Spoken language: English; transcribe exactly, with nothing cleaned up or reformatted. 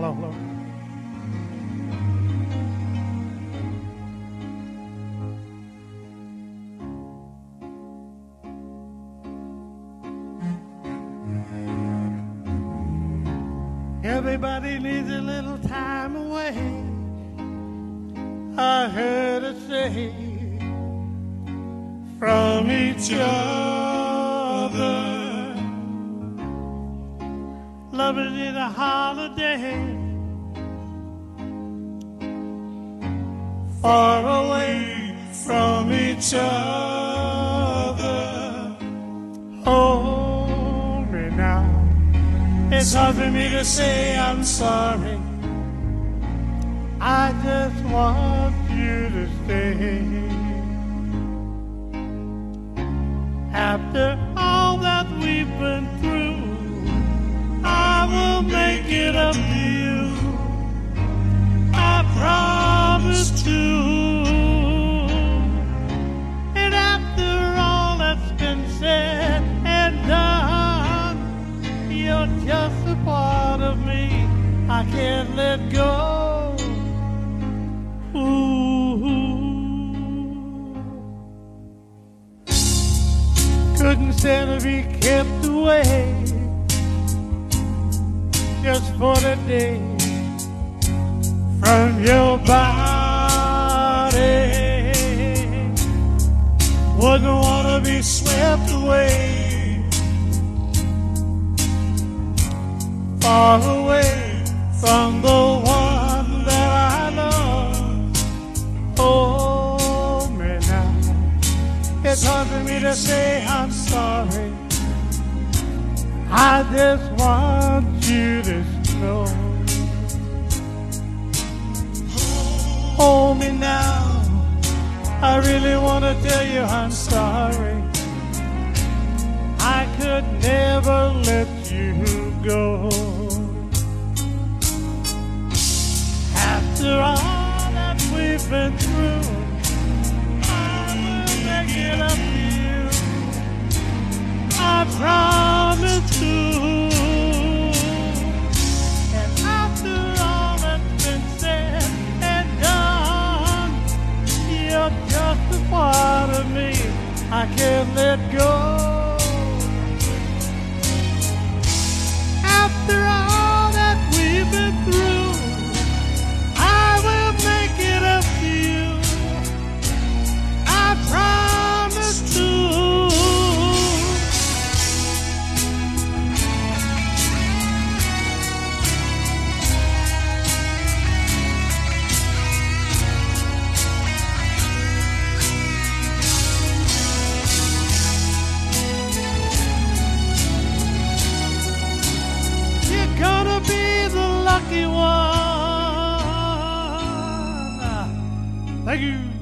solo. Everybody needs a little time away, I heard it say, from each other. Lovers need a holiday, far away from each other. Hold me now. It's hard for me to say I'm sorry. I just want you to stay. After all that we've been through, I will make it up to you. I promise to. And after all that's been said and done, you're just a part of me I can't let go. Ooh. Couldn't stand to be kept away just for the day from your body. Wouldn't want to be swept away, far away from the one that I love. Hold me now. It's hard for me to say I'm sorry. I just want you to know. Hold me now. I really want to tell you I'm sorry. I could never let you go. After all that we've been through, I will make it up to you. I promise to. And after all that's been said and done, you're just a part of me I can't let go. After all that we've been through, I will make it up to you. I promise to. You're gonna be the lucky one. Thank you.